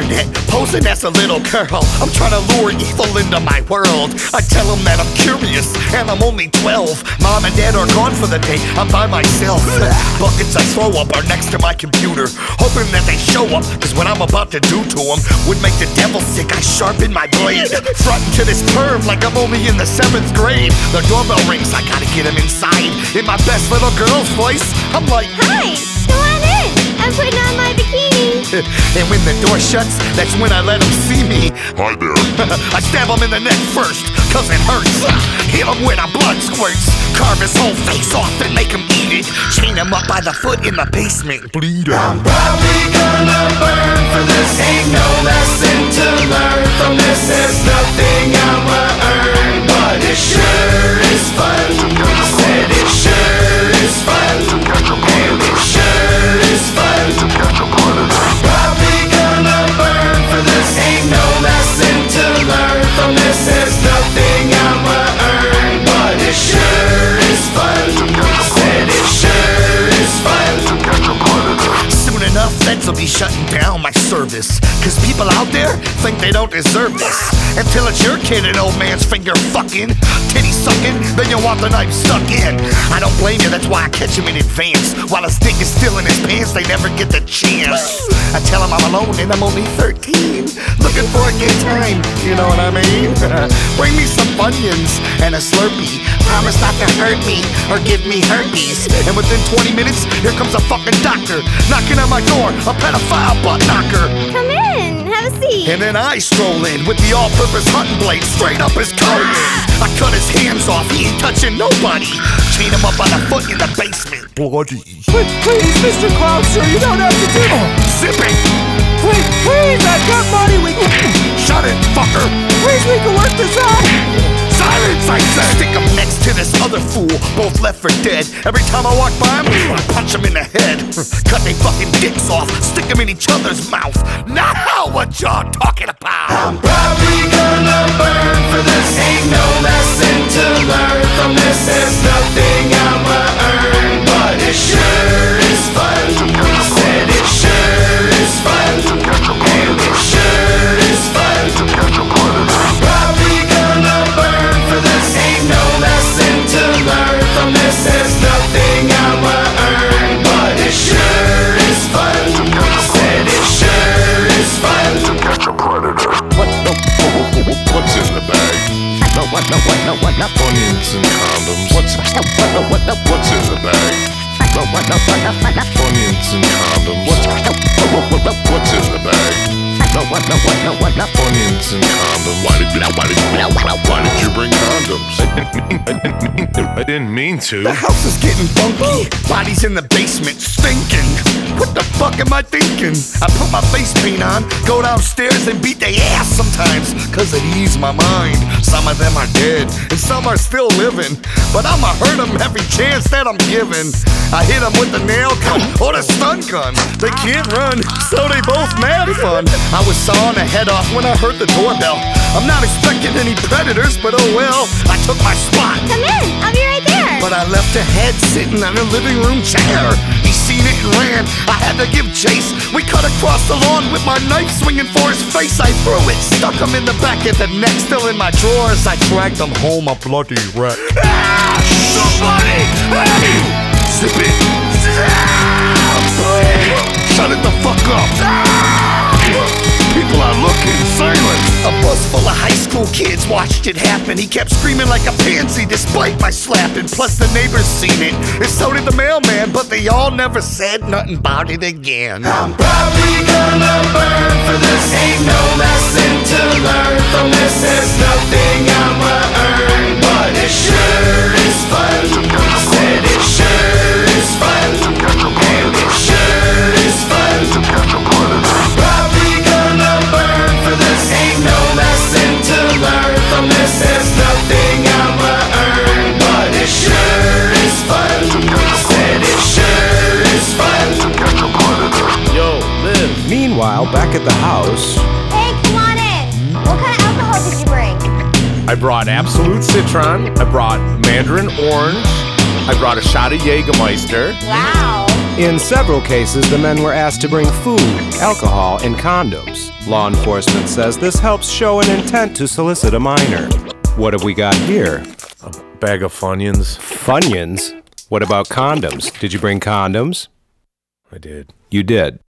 internet, posing as a little girl. I'm trying to lure evil into my world. I tell them that I'm curious, and I'm only 12. Mom and dad are gone for the day, I'm by myself. Buckets I throw up are next to my computer, hoping that they show up, cause what I'm about to do to them would make the devil sick. I sharpen my blade, frontin' to this perv like I'm only in the 7th grade. The doorbell rings, I gotta get him inside. In my best little girl's voice, I'm like, "Hi, come on in. I'm putting on my bikini." And when the door shuts, that's when I let him see me. Hi there. I stab him in the neck first, cause it hurts. Hit him when a blood squirts. Carve his whole face off and make him eat it. Chain him up by the foot in the basement. Bleed out. I'm probably gonna burn for this. Ain't no lesson to learn from this. There's nothing I'ma earn, but it sure is fun. Said it sure is fun, and it sure is fun. I'm probably gonna burn for this. Ain't no lesson to learn from this. There's nothing I'ma earn, but it sure is fun. Said it sure is fun. Soon enough, feds will be shutting down my service, cause people out there think they don't deserve this. Until it's your kid and old man's finger fucking, titty sucking, then you want the knife stuck in. I don't blame you, that's why I catch him in advance. While his dick is still in his pants, they never get the chance. I tell him I'm alone and I'm only 13, looking for a good time, you know what I mean? Bring me some Funyuns and a Slurpee. Promise not to hurt me or give me herpes. And within 20 minutes, here comes a fucking doctor, knocking on my door, a pedophile butt knocker. Come in, have a seat. And then I stroll in with the all-purpose hunting blade straight up his colon. I cut his hands off, he ain't touching nobody. Chain him up by the foot in the basement. Bloody. Please, Mr. Croucher, you don't have to do that. Zip it! Please, I've got money. Shut it, fucker! Please, we can work this out. Silence, I said! Stick him next to this other fool, both left for dead. Every time I walk by him, I punch him in the head. Cut they fucking dicks off, stick them in each other's mouth. Now what y'all talking about? I'm probably gonna burn for this. Ain't no lesson to learn from this. There's nothing I'ma earn, but it sure is fun. Said it sure is fun, and it sure is fun. I'm probably gonna burn for this. Ain't no lesson to learn from this. There's nothing I'ma earn, but it sure is fun. Said it sure is fun. Catch a predator. What's in the bag? Onions and condoms. What's in the bag? Onions and condoms. What's in the bag? Onions and condoms. Why did you bring condoms? I didn't mean to. The house is getting funky, bodies in the basement stinking. What the fuck am I thinking? I put my face paint on, go downstairs and beat their ass sometimes, cause it eased my mind. Some of them are dead, and some are still living, but I'ma hurt them every chance that I'm given. I hit them with the nail gun or the stun gun. They can't run, so they both mad fun. I was sawing the head off when I heard the doorbell. I'm not expecting any predators, but oh well, I took my spot. Come in, I'll be right there. But I left a head sitting on a living room chair. He seen it and ran, I had to give chase. We cut across the lawn with my knife swinging for his face. I threw it, stuck him in the back of the neck, still in my drawers. I dragged him home a bloody wreck. Ah! Somebody! Hey! Zip it! Shut it the fuck up! People are looking, silent. A bus full of high school kids watched it happen. He kept screaming like a pansy despite my slapping. Plus the neighbors seen it, and so did the mailman, but they all never said nothing about it again. I'm probably gonna burn for this. Ain't no lesson to learn from this. There's nothing I'ma earn, but it sure is fun. Said it sure is fun, and it sure is fun. I'm probably gonna burn for this. Ain't no lesson to learn from this. There's nothing I'ma earn, but it sure is fun. Said it sure is fun. Yo, Liv. Meanwhile, back at the house. Hey, come on in. What kind of alcohol did you bring? I brought Absolute Citron. I brought Mandarin Orange. I brought a shot of Jägermeister. Wow. In several cases, the men were asked to bring food, alcohol, and condoms. Law enforcement says this helps show an intent to solicit a minor. What have we got here? Bag of Funyuns. Funyuns? What about condoms? Did you bring condoms? I did. You did.